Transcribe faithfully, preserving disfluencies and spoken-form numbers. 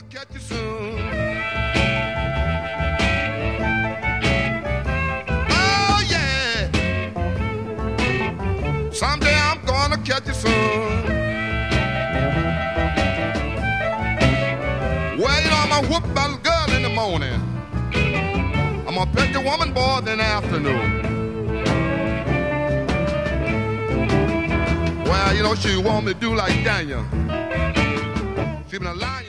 catch you soon. Oh, yeah. Someday I'm gonna catch you soon. Well, you know, I'm gonna whoop my girl in the morning. I'm gonna pet the woman boy in the afternoon. Well, you know, she want me to do like Daniel. She been a lion.